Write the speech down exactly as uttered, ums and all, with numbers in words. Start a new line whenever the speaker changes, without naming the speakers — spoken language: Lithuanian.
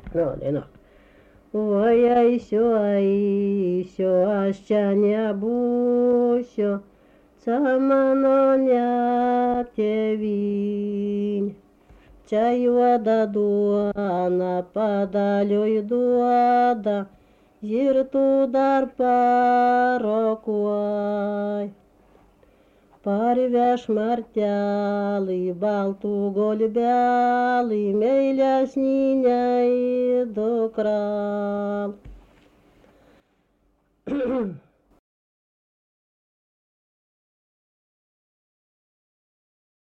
No niin, no. Oi, aišio, aišio, aš čia nebūsiu, čia mano ne tėvynė. Čia juoda duona padaliui duoda, ir tu dar parokuoj. Parveš martelį, baltų golbelį, meilesnį nei dukra.